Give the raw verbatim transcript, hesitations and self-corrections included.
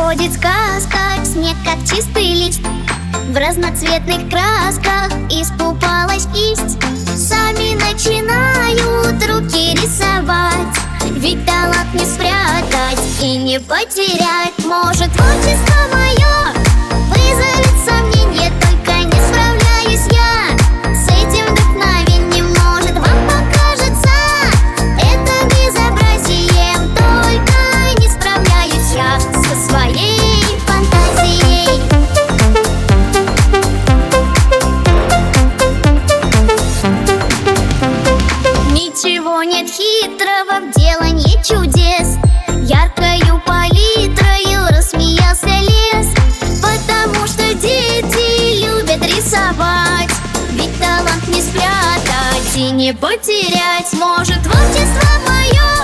Приходит сказка, снег как чистый лист, в разноцветных красках искупалась кисть. Сами начинают руки рисовать, ведь талант не спрятать и не потерять. Может, творчество мое вызовет сомнение, только не справляюсь я с этим вдохновением. Может, вам покажется это безобразием, только не справляюсь я со своей фантазией. Ничего нет хитрого в делании чудес, яркою палитрою рассмеялся лес. Потому что дети любят рисовать, ведь талант не спрятать и не потерять. Может, творчество мое